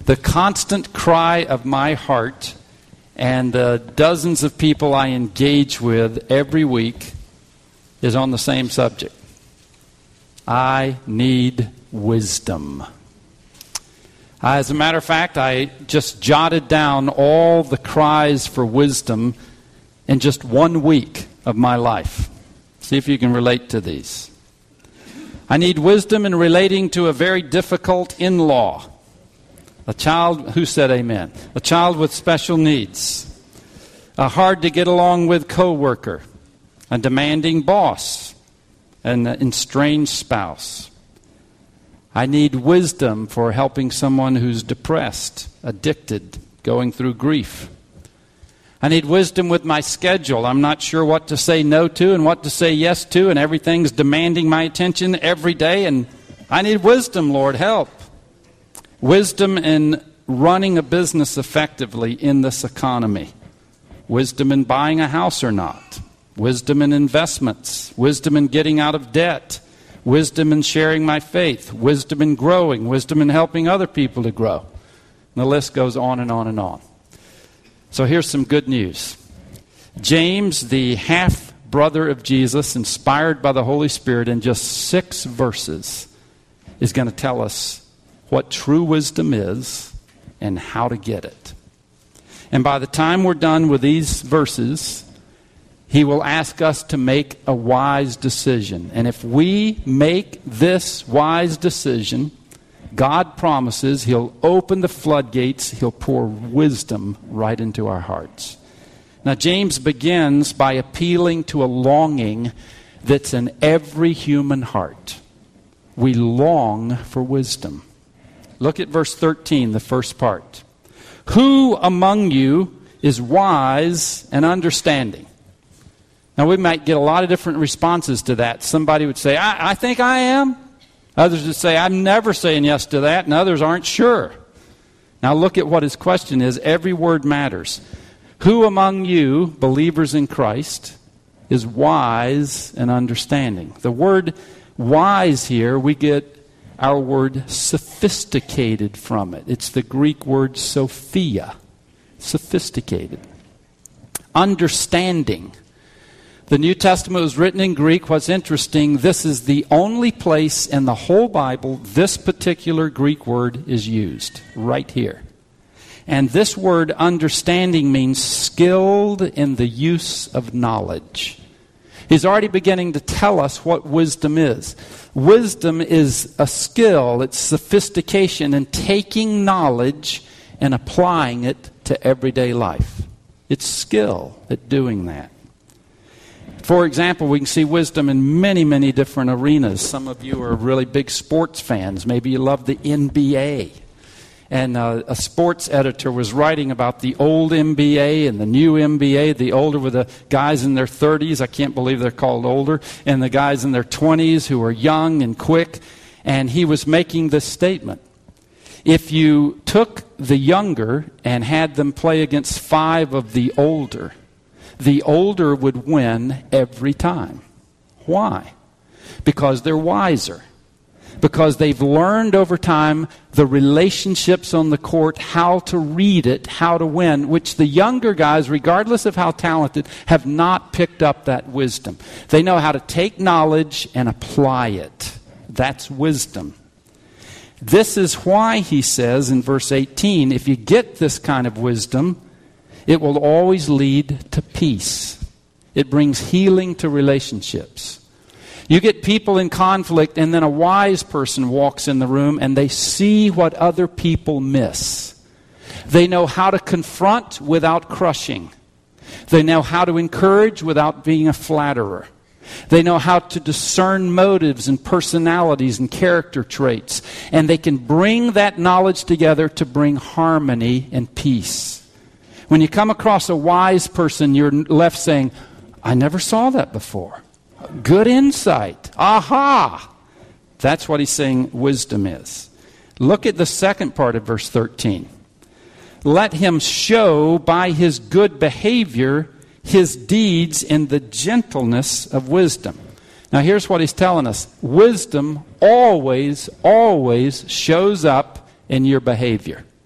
The constant cry of my heart and the dozens of people I engage with every week is on the same subject. I need wisdom. As a matter of fact, I just jotted down all the cries for wisdom in just 1 week of my life. See if you can relate to these. I need wisdom in relating to a very difficult in-law. A child, who said amen? A child with special needs. A hard to get along with coworker. A demanding boss. An estranged spouse. I need wisdom for helping someone who's depressed, addicted, going through grief. I need wisdom with my schedule. I'm not sure what to say no to and what to say yes to, and everything's demanding my attention every day, and I need wisdom, Lord, help. Wisdom in running a business effectively in this economy. Wisdom in buying a house or not. Wisdom in investments. Wisdom in getting out of debt. Wisdom in sharing my faith. Wisdom in growing. Wisdom in helping other people to grow. And the list goes on and on and on. So here's some good news. James, the half-brother of Jesus, inspired by the Holy Spirit, in just 6 verses, is going to tell us what true wisdom is and how to get it. And by the time we're done with these verses, he will ask us to make a wise decision. And if we make this wise decision, God promises he'll open the floodgates, he'll pour wisdom right into our hearts. Now, James begins by appealing to a longing that's in every human heart. We long for wisdom. Look at verse 13, the first part. Who among you is wise and understanding? Now, we might get a lot of different responses to that. Somebody would say, I think I am. Others would say, I'm never saying yes to that. And others aren't sure. Now, look at what his question is. Every word matters. Who among you, believers in Christ, is wise and understanding? The word wise here, we get our word sophisticated from it. It's the Greek word Sophia. Sophisticated. Understanding. The New Testament was written in Greek. What's interesting, this is the only place in the whole Bible this particular Greek word is used. Right here. And this word understanding means skilled in the use of knowledge. He's already beginning to tell us what wisdom is. Wisdom is a skill, it's sophistication in taking knowledge and applying it to everyday life. It's skill at doing that. For example, we can see wisdom in many, many different arenas. Some of you are really big sports fans. Maybe you love the NBA. And a sports editor was writing about the old NBA and the new NBA, the older with the guys in their 30s. I can't believe they're called older. And the guys in their 20s who are young and quick. And he was making this statement. If you took the younger and had them play against 5 of the older would win every time. Why? Because they're wiser. Because they've learned over time the relationships on the court, how to read it, how to win, which the younger guys, regardless of how talented, have not picked up that wisdom. They know how to take knowledge and apply it. That's wisdom. This is why he says in verse 18, if you get this kind of wisdom, it will always lead to peace. It brings healing to relationships. You get people in conflict, and then a wise person walks in the room, and they see what other people miss. They know how to confront without crushing. They know how to encourage without being a flatterer. They know how to discern motives and personalities and character traits. And they can bring that knowledge together to bring harmony and peace. When you come across a wise person, you're left saying, I never saw that before. Good insight. Aha! That's what he's saying wisdom is. Look at the second part of verse 13. Let him show by his good behavior his deeds in the gentleness of wisdom. Now here's what he's telling us. Wisdom always shows up in your behavior.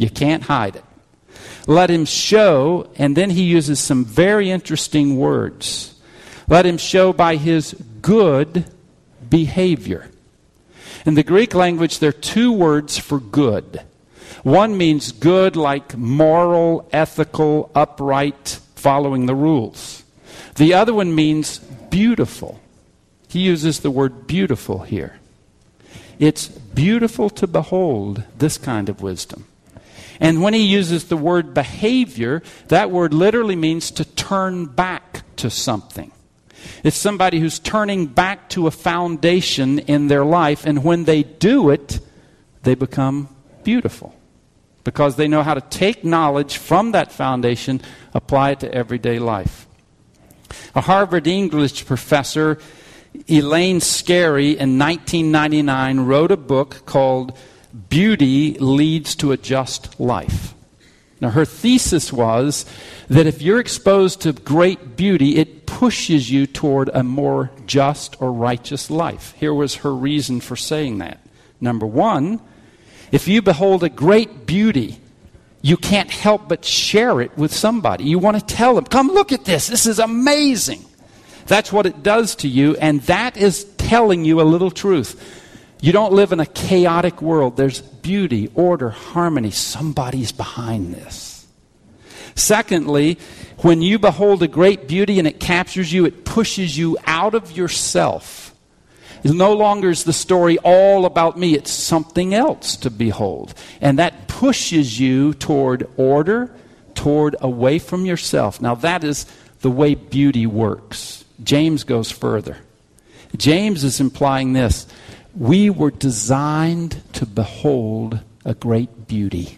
You can't hide it. Let him show, and then he uses some very interesting words. Let him show by his good behavior. In the Greek language, there are two words for good. One means good like moral, ethical, upright, following the rules. The other one means beautiful. He uses the word beautiful here. It's beautiful to behold this kind of wisdom. And when he uses the word behavior, that word literally means to turn back to something. It's somebody who's turning back to a foundation in their life, and when they do it, they become beautiful. Because they know how to take knowledge from that foundation, apply it to everyday life. A Harvard English professor, Elaine Scarry, in 1999 wrote a book called Beauty Leads to a Just Life. Now, her thesis was that if you're exposed to great beauty, it pushes you toward a more just or righteous life. Here was her reason for saying that. Number one, if you behold a great beauty, you can't help but share it with somebody. You want to tell them, come look at this. This is amazing. That's what it does to you, and that is telling you a little truth. You don't live in a chaotic world. There's beauty, order, harmony. Somebody's behind this. Secondly, when you behold a great beauty and it captures you, it pushes you out of yourself. It no longer is the story all about me. It's something else to behold. And that pushes you toward order, toward away from yourself. Now that is the way beauty works. James goes further. James is implying this. We were designed to behold a great beauty.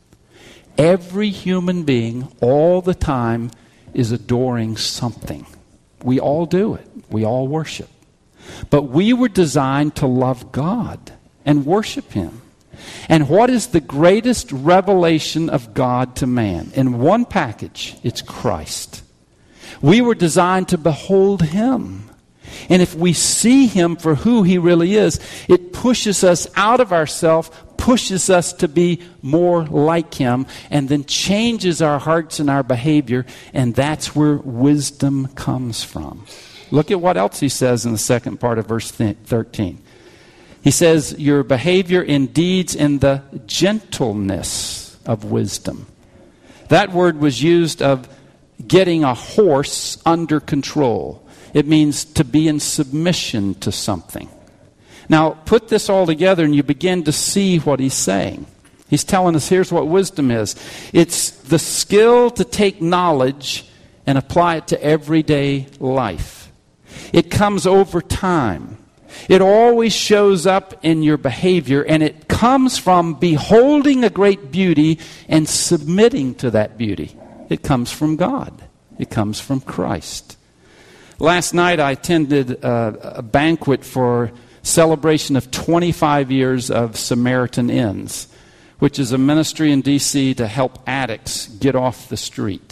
Every human being, all the time, is adoring something. We all do it. We all worship. But we were designed to love God and worship Him. And what is the greatest revelation of God to man? In one package, it's Christ. We were designed to behold Him. And if we see Him for who He really is, it pushes us out of ourselves, pushes us to be more like Him, and then changes our hearts and our behavior, and that's where wisdom comes from. Look at what else he says in the second part of verse 13. He says, your behavior in deeds in the gentleness of wisdom. That word was used of getting a horse under control. It means to be in submission to something. Now, put this all together and you begin to see what he's saying. He's telling us here's what wisdom is. It's the skill to take knowledge and apply it to everyday life. It comes over time. It always shows up in your behavior, and it comes from beholding a great beauty and submitting to that beauty. It comes from God. It comes from Christ. Last night I attended a banquet for celebration of 25 years of Samaritan Inns, which is a ministry in D.C. to help addicts get off the street.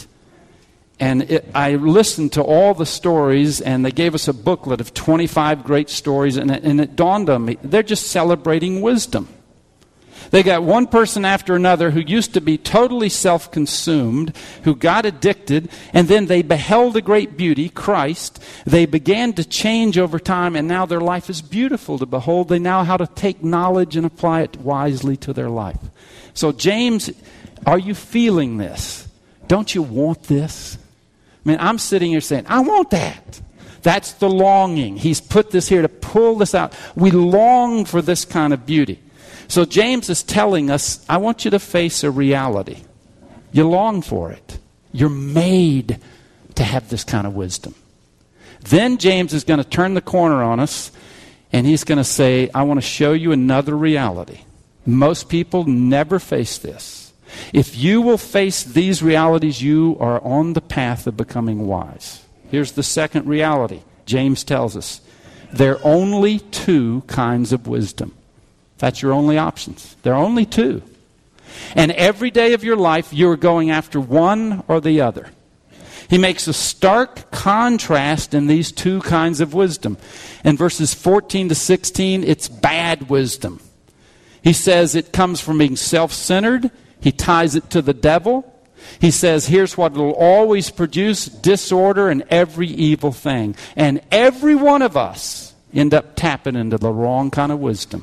And I listened to all the stories, and they gave us a booklet of 25 great stories, and it dawned on me, they're just celebrating wisdom. They got one person after another who used to be totally self-consumed, who got addicted, and then they beheld a great beauty, Christ. They began to change over time, and now their life is beautiful to behold. They know how to take knowledge and apply it wisely to their life. So James, are you feeling this? Don't you want this? I mean, I'm sitting here saying, I want that. That's the longing. He's put this here to pull this out. We long for this kind of beauty. So James is telling us, I want you to face a reality. You long for it. You're made to have this kind of wisdom. Then James is going to turn the corner on us, and he's going to say, I want to show you another reality. Most people never face this. If you will face these realities, you are on the path of becoming wise. Here's the second reality. James tells us, there are only two kinds of wisdom. That's your only options. There are only two. And every day of your life, you're going after one or the other. He makes a stark contrast in these two kinds of wisdom. In verses 14 to 16, it's bad wisdom. He says it comes from being self-centered He ties it to the devil. He says, here's what it'll always produce: disorder and every evil thing. And every one of us end up tapping into the wrong kind of wisdom.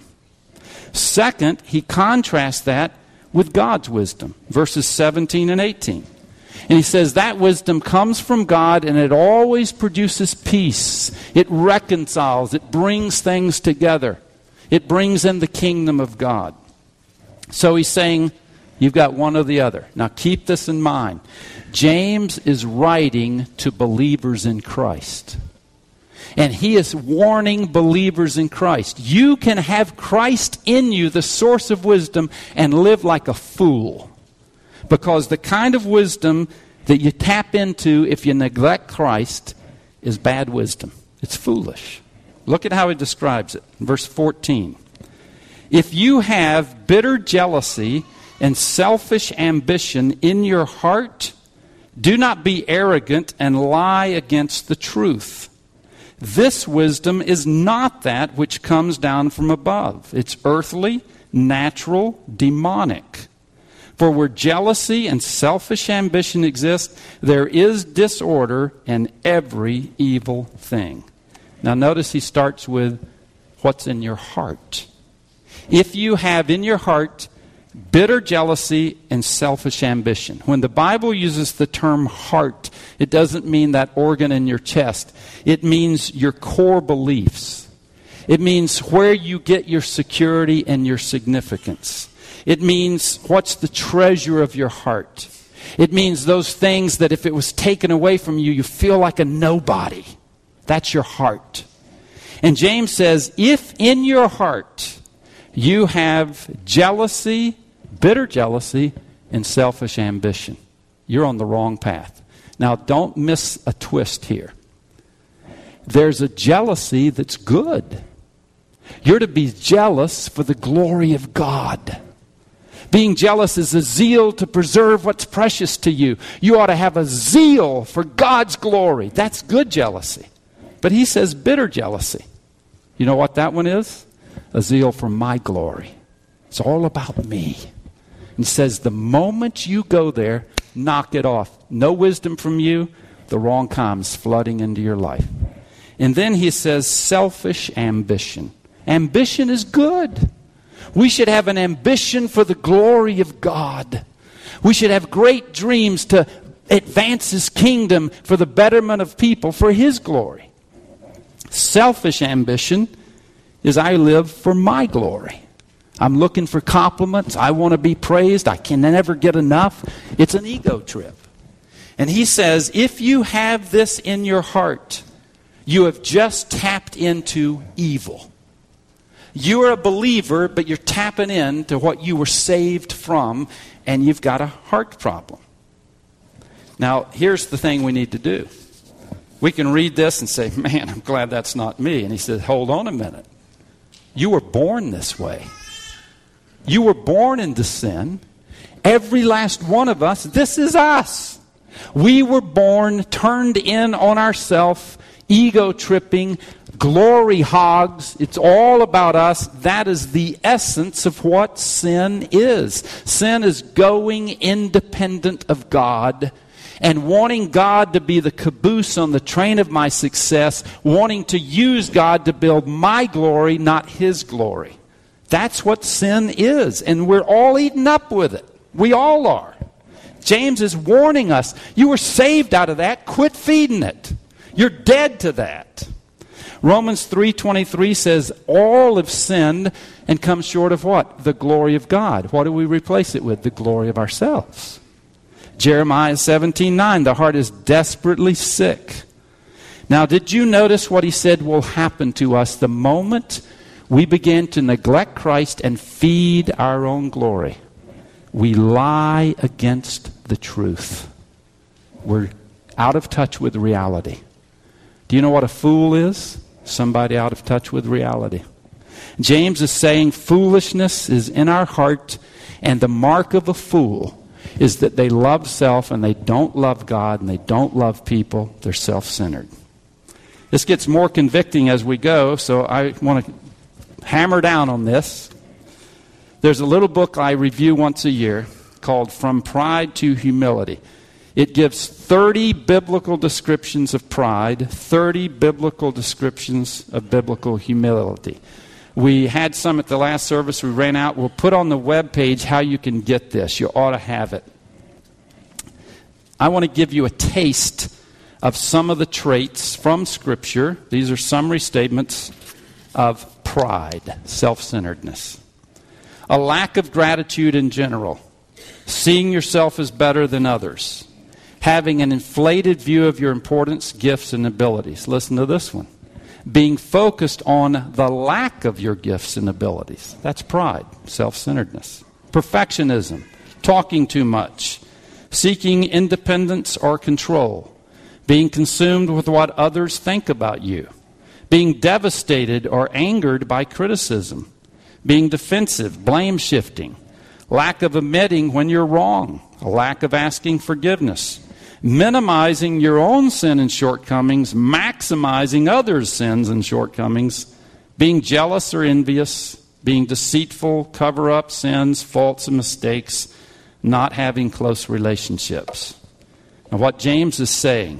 Second, he contrasts that with God's wisdom, verses 17 and 18. And he says that wisdom comes from God, and it always produces peace. It reconciles. It brings things together. It brings in the kingdom of God. So he's saying, you've got one or the other. Now keep this in mind. James is writing to believers in Christ. And he is warning believers in Christ. You can have Christ in you, the source of wisdom, and live like a fool. Because the kind of wisdom that you tap into if you neglect Christ is bad wisdom. It's foolish. Look at how he describes it. Verse 14. If you have bitter jealousy and selfish ambition in your heart, do not be arrogant and lie against the truth. This wisdom is not that which comes down from above. It's earthly, natural, demonic. For where jealousy and selfish ambition exist, there is disorder and every evil thing. Now notice he starts with what's in your heart. If you have in your heart bitter jealousy and selfish ambition. When the Bible uses the term heart, it doesn't mean that organ in your chest. It means your core beliefs. It means where you get your security and your significance. It means what's the treasure of your heart. It means those things that if it was taken away from you, you feel like a nobody. That's your heart. And James says, if in your heart you have jealousy, bitter jealousy, and selfish ambition, you're on the wrong path. Now, don't miss a twist here. There's a jealousy that's good. You're to be jealous for the glory of God. Being jealous is a zeal to preserve what's precious to you. You ought to have a zeal for God's glory. That's good jealousy. But he says bitter jealousy. You know what that one is? A zeal for my glory. It's all about me. He says the moment you go there, knock it off. No wisdom from you, the wrong comes flooding into your life. And then he says selfish ambition. Ambition is good. We should have an ambition for the glory of God. We should have great dreams to advance His kingdom for the betterment of people, for His glory. Selfish ambition is I live for my glory. I'm looking for compliments. I want to be praised. I can never get enough. It's an ego trip. And he says, if you have this in your heart, you have just tapped into evil. You are a believer, but you're tapping into what you were saved from, and you've got a heart problem. Now, here's the thing we need to do. We can read this and say, man, I'm glad that's not me. And he says, hold on a minute. You were born this way. You were born into sin. Every last one of us, this is us. We were born, turned in on ourselves, ego-tripping, glory hogs. It's all about us. That is the essence of what sin is. Sin is going independent of God and wanting God to be the caboose on the train of my success, wanting to use God to build my glory, not His glory. That's what sin is, and we're all eaten up with it. We all are. James is warning us, you were saved out of that. Quit feeding it. You're dead to that. Romans 3:23 says, all have sinned and come short of what? The glory of God. What do we replace it with? The glory of ourselves. Jeremiah 17:9, the heart is desperately sick. Now, did you notice what he said will happen to us the moment we begin to neglect Christ and feed our own glory? We lie against the truth. We're out of touch with reality. Do you know what a fool is? Somebody out of touch with reality. James is saying foolishness is in our heart, and the mark of a fool is that they love self and they don't love God and they don't love people. They're self-centered. This gets more convicting as we go, so I want to hammer down on this. There's a little book I review once a year called From Pride to Humility. It gives 30 biblical descriptions of pride, 30 biblical descriptions of biblical humility. We had some at the last service. We ran out. We'll put on the web page how you can get this. You ought to have it. I want to give you a taste of some of the traits from Scripture. These are summary statements of pride, self-centeredness. A lack of gratitude in general. Seeing yourself as better than others. Having an inflated view of your importance, gifts, and abilities. Listen to this one. Being focused on the lack of your gifts and abilities. That's pride, self-centeredness. Perfectionism, talking too much. Seeking independence or control. Being consumed with what others think about you. Being devastated or angered by criticism. Being defensive, blame shifting. Lack of admitting when you're wrong. A lack of asking forgiveness. Minimizing your own sin and shortcomings, maximizing others' sins and shortcomings, being jealous or envious, being deceitful, cover up sins, faults, and mistakes, not having close relationships. Now, what James is saying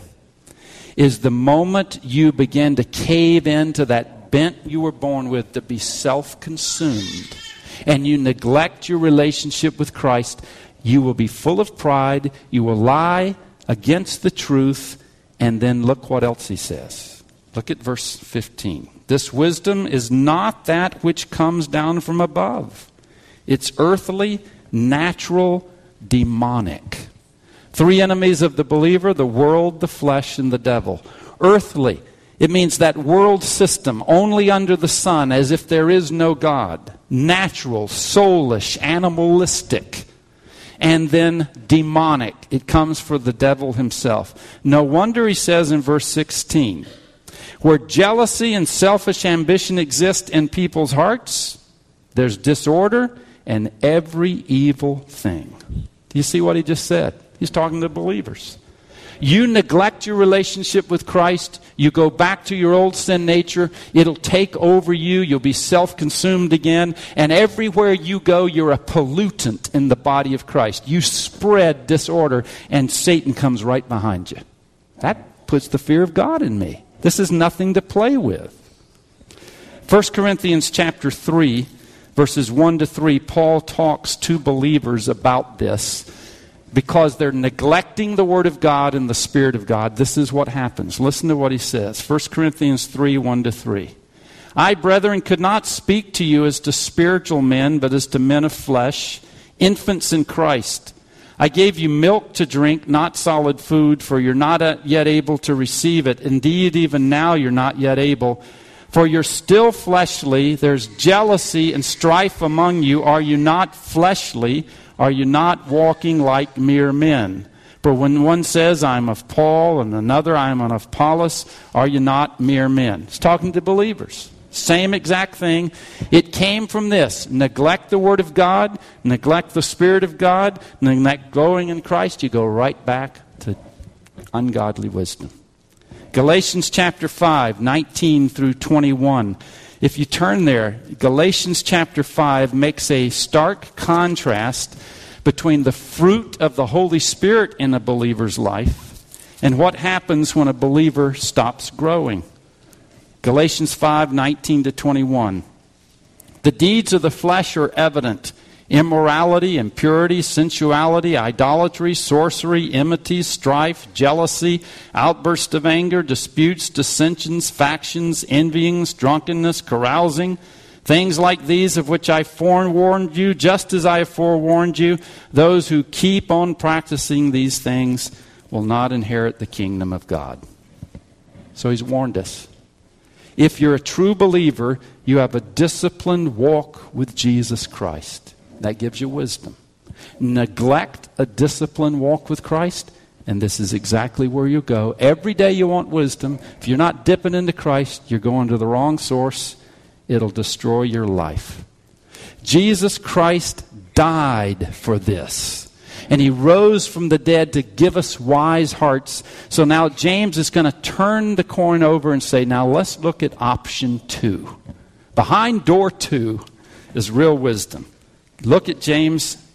is the moment you begin to cave into that bent you were born with to be self-consumed, and you neglect your relationship with Christ, you will be full of pride, you will lie against the truth, and then look what else he says. Look at verse 15. This wisdom is not that which comes down from above. It's earthly, natural, demonic. Three enemies of the believer: the world, the flesh, and the devil. Earthly, it means that world system, only under the sun, as if there is no God. Natural, soulish, animalistic. And then demonic. It comes from the devil himself. No wonder he says in verse 16, where jealousy and selfish ambition exist in people's hearts, there's disorder and every evil thing. Do you see what he just said? He's talking to believers. You neglect your relationship with Christ, you go back to your old sin nature, it'll take over you, you'll be self-consumed again, and everywhere you go, you're a pollutant in the body of Christ. You spread disorder, and Satan comes right behind you. That puts the fear of God in me. This is nothing to play with. 1 Corinthians chapter 3, verses 1 to 3, Paul talks to believers about this. Because they're neglecting the Word of God and the Spirit of God, this is what happens. Listen to what he says. 1 Corinthians 3, 1 to 3. I, brethren, could not speak to you as to spiritual men, but as to men of flesh, infants in Christ. I gave you milk to drink, not solid food, for you're not yet able to receive it. Indeed, even now you're not yet able. For you're still fleshly. There's jealousy and strife among you. Are you not fleshly? Are you not walking like mere men? For when one says, I'm of Paul, and another, I'm of Apollos, are you not mere men? It's talking to believers. Same exact thing. It came from this. Neglect the Word of God, neglect the Spirit of God, neglect growing in Christ, you go right back to ungodly wisdom. Galatians chapter 5, 19 through 21. If you turn there, Galatians chapter 5 makes a stark contrast between the fruit of the Holy Spirit in a believer's life and what happens when a believer stops growing. Galatians 5, 19 to 21. The deeds of the flesh are evident: immorality, impurity, sensuality, idolatry, sorcery, enmity, strife, jealousy, outbursts of anger, disputes, dissensions, factions, envyings, drunkenness, carousing, things like these of which I forewarned you, just as I have forewarned you. Those who keep on practicing these things will not inherit the kingdom of God. So he's warned us. If you're a true believer, you have a disciplined walk with Jesus Christ. That gives you wisdom. Neglect a disciplined walk with Christ, and this is exactly where you go. Every day you want wisdom. If you're not dipping into Christ, you're going to the wrong source. It'll destroy your life. Jesus Christ died for this. And he rose from the dead to give us wise hearts. So now James is going to turn the coin over and say, now let's look at option 2. Behind door 2 is real wisdom. Look at James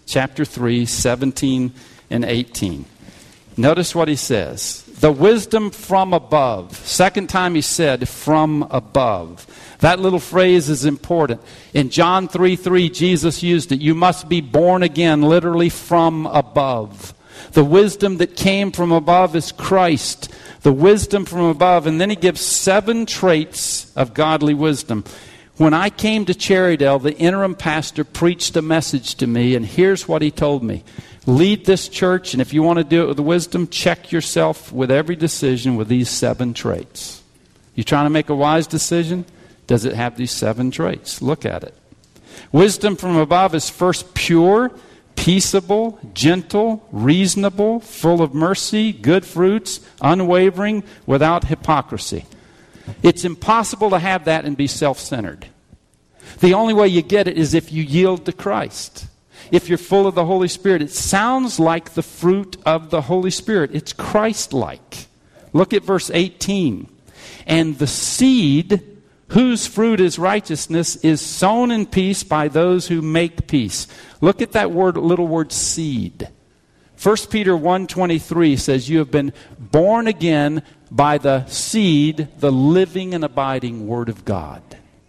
chapter 3, 17 and 18. Notice what he says. The wisdom from above. Second time he said, from above. That little phrase is important. In John 3:3, Jesus used it. You must be born again, literally from above. The wisdom that came from above is Christ. The wisdom from above. And then he gives 7 traits of godly wisdom. When I came to Cherrydale, the interim pastor preached a message to me, and here's what he told me. Lead this church, and if you want to do it with wisdom, check yourself with every decision with these 7 traits. You trying to make a wise decision? Does it have these 7 traits? Look at it. Wisdom from above is first pure, peaceable, gentle, reasonable, full of mercy, good fruits, unwavering, without hypocrisy. It's impossible to have that and be self-centered. The only way you get it is if you yield to Christ. If you're full of the Holy Spirit, it sounds like the fruit of the Holy Spirit. It's Christ-like. Look at verse 18. And the seed, whose fruit is righteousness, is sown in peace by those who make peace. Look at that little word seed. 1 Peter 1:23 says, you have been born again by the seed, the living and abiding Word of God.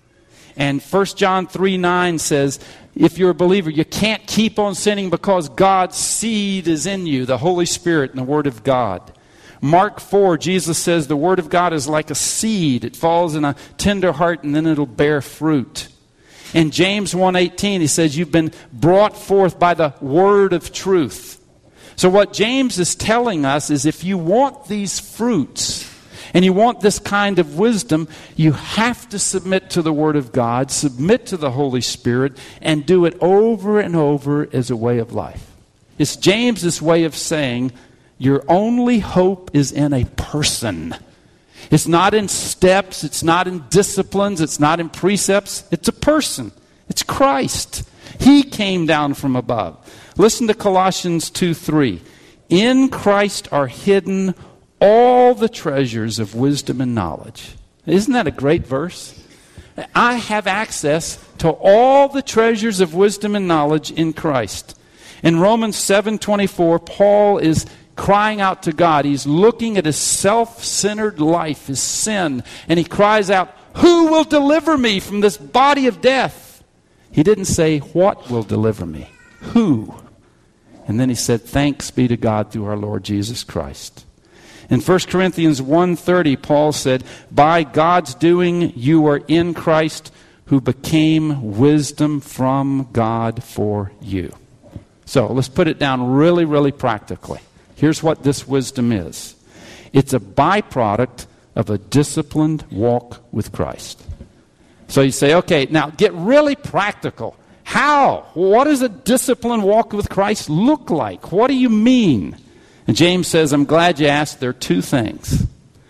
And 1 John 3:9 says, if you're a believer, you can't keep on sinning because God's seed is in you, the Holy Spirit and the Word of God. Mark 4, Jesus says the Word of God is like a seed. It falls in a tender heart and then it'll bear fruit. In James 1:18, he says you've been brought forth by the word of truth. So what James is telling us is if you want these fruits and you want this kind of wisdom, you have to submit to the Word of God, submit to the Holy Spirit, and do it over and over as a way of life. It's James's way of saying your only hope is in a person. It's not in steps, it's not in disciplines, it's not in precepts. It's a person. It's Christ. He came down from above. Listen to Colossians 2:3. In Christ are hidden all the treasures of wisdom and knowledge. Isn't that a great verse? I have access to all the treasures of wisdom and knowledge in Christ. In Romans 7:24, Paul is crying out to God. He's looking at his self-centered life, his sin, and he cries out, who will deliver me from this body of death? He didn't say, what will deliver me? Who? And then he said, thanks be to God through our Lord Jesus Christ. In 1 Corinthians 1:30, Paul said, by God's doing you are in Christ, who became wisdom from God for you. So let's put it down really, really practically. Here's what this wisdom is. It's a byproduct of a disciplined walk with Christ. So you say, okay, now get really practical. How? What does a disciplined walk with Christ look like? What do you mean? And James says, I'm glad you asked. There are 2 things.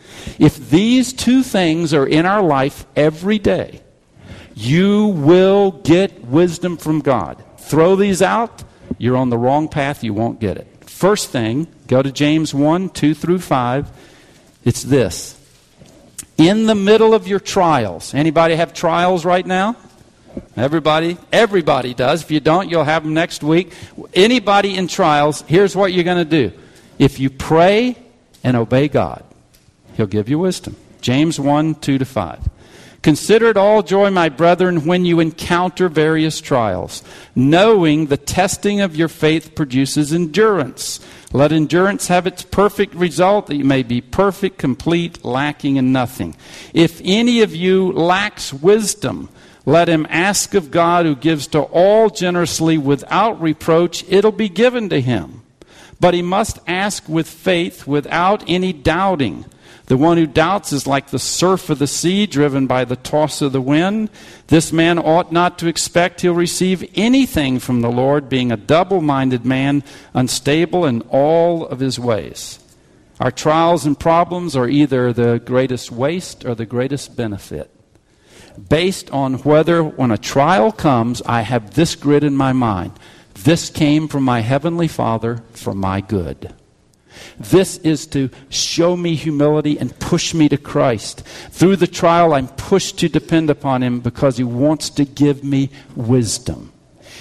If these 2 things are in our life every day, you will get wisdom from God. Throw these out, you're on the wrong path, you won't get it. First thing, go to James 1:2-5. It's this. In the middle of your trials. Anybody have trials right now? Everybody does. If you don't, you'll have them next week. Anybody in trials, here's what you're going to do. If you pray and obey God, He'll give you wisdom. James 1:2-5. Consider it all joy, my brethren, when you encounter various trials, knowing the testing of your faith produces endurance. Let endurance have its perfect result, that you may be perfect, complete, lacking in nothing. If any of you lacks wisdom, let him ask of God, who gives to all generously without reproach. It'll be given to him. But he must ask with faith, without any doubting. The one who doubts is like the surf of the sea, driven by the toss of the wind. This man ought not to expect he'll receive anything from the Lord, being a double-minded man, unstable in all of his ways. Our trials and problems are either the greatest waste or the greatest benefit, based on whether, when a trial comes, I have this grid in my mind. This came from my Heavenly Father for my good. This is to show me humility and push me to Christ. Through the trial, I'm pushed to depend upon Him because He wants to give me wisdom.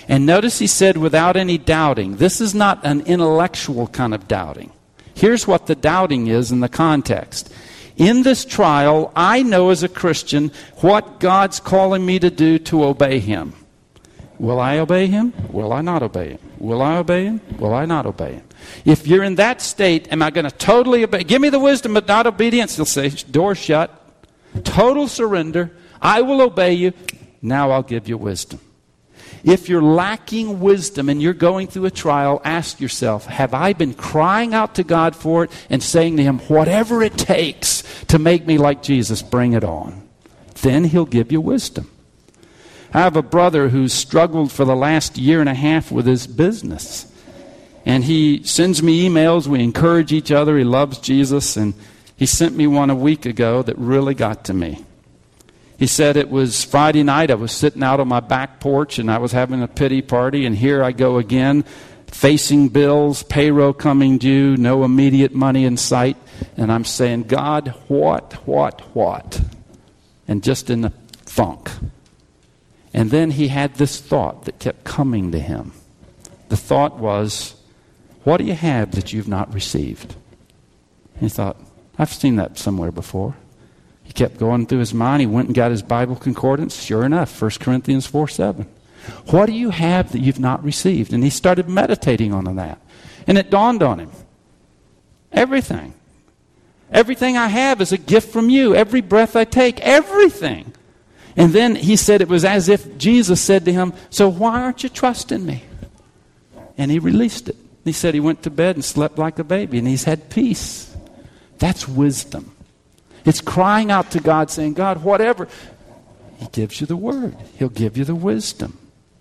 And notice he said, without any doubting. This is not an intellectual kind of doubting. Here's what the doubting is in the context. In this trial, I know as a Christian what God's calling me to do to obey him. Will I obey him? Will I not obey him? Will I obey him? Will I not obey him? If you're in that state, am I going to totally obey? Give me the wisdom but not obedience. He'll say, door shut. Total surrender. I will obey you. Now I'll give you wisdom. If you're lacking wisdom and you're going through a trial, ask yourself, have I been crying out to God for it and saying to him, whatever it takes to make me like Jesus, bring it on. Then he'll give you wisdom. I have a brother who's struggled for the last year and a half with his business. And he sends me emails. We encourage each other. He loves Jesus. And he sent me one a week ago that really got to me. He said it was Friday night. I was sitting out on my back porch and I was having a pity party. And here I go again, facing bills, payroll coming due, no immediate money in sight. And I'm saying, God, what? And just in a funk. And then he had this thought that kept coming to him. The thought was, what do you have that you've not received? And he thought, I've seen that somewhere before. He kept going through his mind. He went and got his Bible concordance. Sure enough, 1 Corinthians 4:7. What do you have that you've not received? And he started meditating on that. And it dawned on him. Everything. Everything I have is a gift from you. Every breath I take, everything. And then he said it was as if Jesus said to him, so why aren't you trusting me? And he released it. He said he went to bed and slept like a baby. And he's had peace. That's wisdom. It's crying out to God saying, God, whatever. He gives you the word. He'll give you the wisdom.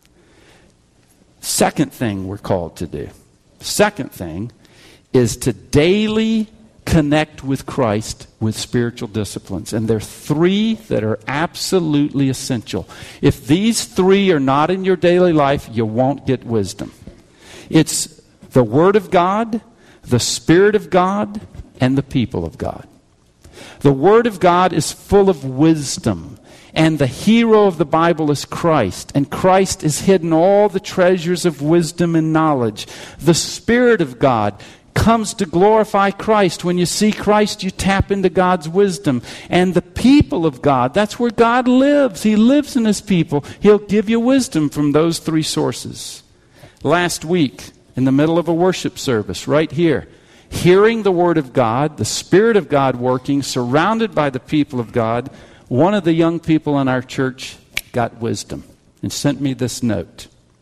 Second thing we're called to do. Second thing is to daily connect with Christ with spiritual disciplines. And there are three that are absolutely essential. If these three are not in your daily life, you won't get wisdom. It's the Word of God, the Spirit of God, and the people of God. The Word of God is full of wisdom. And the hero of the Bible is Christ. And Christ is hidden all the treasures of wisdom and knowledge. The Spirit of God comes to glorify Christ. When you see Christ, you tap into God's wisdom. And the people of God, that's where God lives. He lives in His people. He'll give you wisdom from those three sources. Last week, in the middle of a worship service, right here, hearing the Word of God, the Spirit of God working, surrounded by the people of God, one of the young people in our church got wisdom and sent me this note.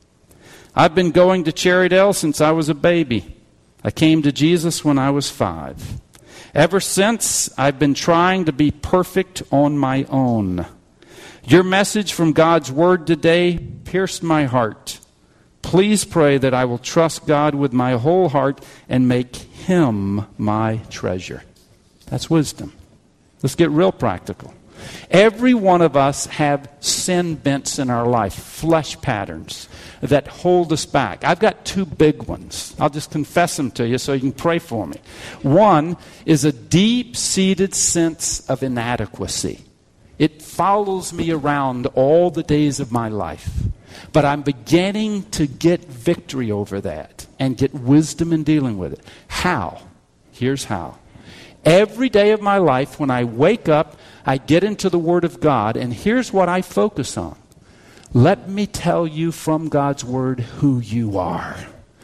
I've been going to Cherrydale since I was a baby. I came to Jesus when I was 5. Ever since, I've been trying to be perfect on my own. Your message from God's Word today pierced my heart. Please pray that I will trust God with my whole heart and make Him my treasure. That's wisdom. Let's get real practical. Every one of us have sin bents in our life, flesh patterns that hold us back. I've got two big ones. I'll just confess them to you so you can pray for me. One is a deep-seated sense of inadequacy. It follows me around all the days of my life. But I'm beginning to get victory over that and get wisdom in dealing with it. How? Here's how. Every day of my life, when I wake up, I get into the Word of God, and here's what I focus on. Let me tell you from God's Word who you are.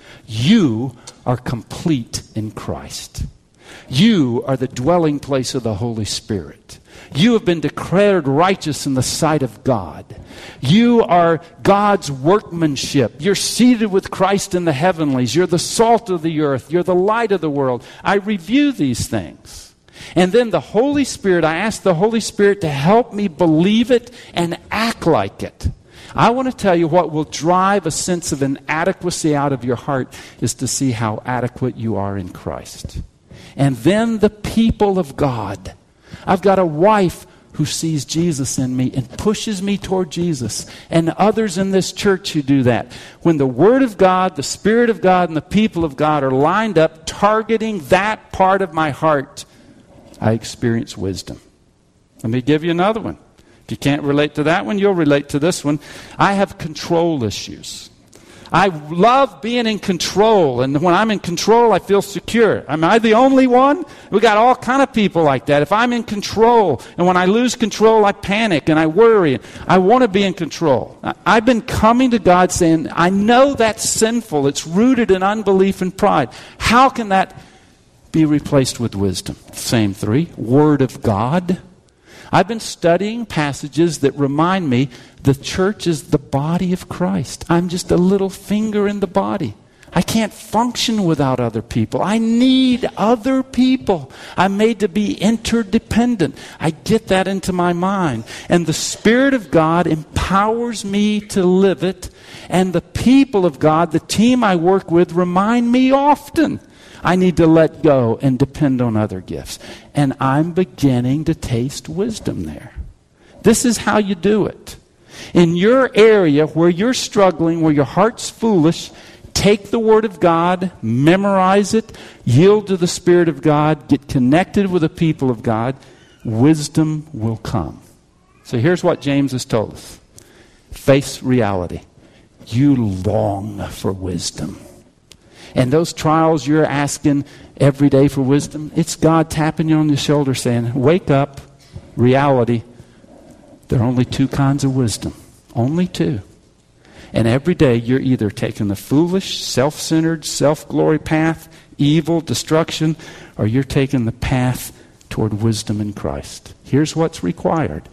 You are complete in Christ. You are the dwelling place of the Holy Spirit. You have been declared righteous in the sight of God. You are God's workmanship. You're seated with Christ in the heavenlies. You're the salt of the earth. You're the light of the world. I review these things. And then the Holy Spirit, I ask the Holy Spirit to help me believe it and act like it. I want to tell you what will drive a sense of inadequacy out of your heart is to see how adequate you are in Christ. And then the people of God. I've got a wife who sees Jesus in me and pushes me toward Jesus, and others in this church who do that. When the Word of God, the Spirit of God, and the people of God are lined up targeting that part of my heart, I experience wisdom. Let me give you another one. If you can't relate to that one, you'll relate to this one. I have control issues. I love being in control, and when I'm in control, I feel secure. Am I the only one? We got all kind of people like that. If I'm in control, and when I lose control, I panic and I worry. I want to be in control. I've been coming to God saying, I know that's sinful. It's rooted in unbelief and pride. How can that be replaced with wisdom? Same three. Word of God. I've been studying passages that remind me the church is the body of Christ. I'm just a little finger in the body. I can't function without other people. I need other people. I'm made to be interdependent. I get that into my mind. And the Spirit of God empowers me to live it. And the people of God, the team I work with, remind me often I need to let go and depend on other gifts. And I'm beginning to taste wisdom there. This is how you do it. In your area where you're struggling, where your heart's foolish, take the Word of God, memorize it, yield to the Spirit of God, get connected with the people of God. Wisdom will come. So here's what James has told us. Face reality. You long for wisdom. And those trials you're asking every day for wisdom, it's God tapping you on the shoulder saying, wake up, reality. There are only two kinds of wisdom. Only two. And every day you're either taking the foolish, self-centered, self-glory path, evil, destruction, or you're taking the path toward wisdom in Christ. Here's what's required.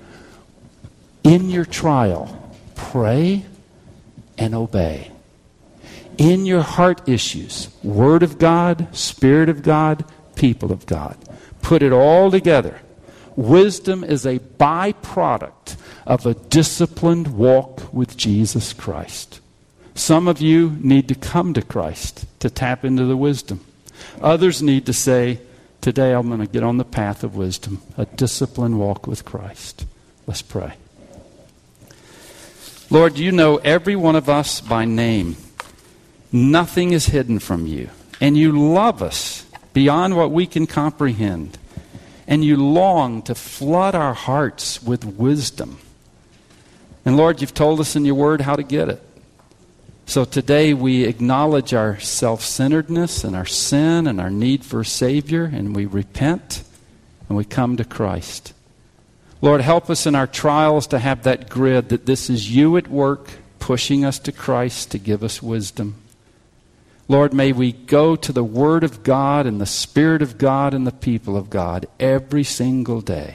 In your trial, pray and obey. In your heart issues, Word of God, Spirit of God, people of God. Put it all together. Wisdom is a byproduct of a disciplined walk with Jesus Christ. Some of you need to come to Christ to tap into the wisdom. Others need to say, today I'm going to get on the path of wisdom, a disciplined walk with Christ. Let's pray. Lord, you know every one of us by name. Nothing is hidden from you. And you love us beyond what we can comprehend. And you long to flood our hearts with wisdom. And Lord, you've told us in your word how to get it. So today we acknowledge our self-centeredness and our sin and our need for a Savior, and we repent and we come to Christ. Lord, help us in our trials to have that grid that this is you at work pushing us to Christ to give us wisdom. Lord, may we go to the Word of God and the Spirit of God and the people of God every single day.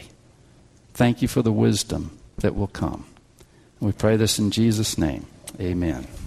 Thank you for the wisdom that will come. We pray this in Jesus' name. Amen.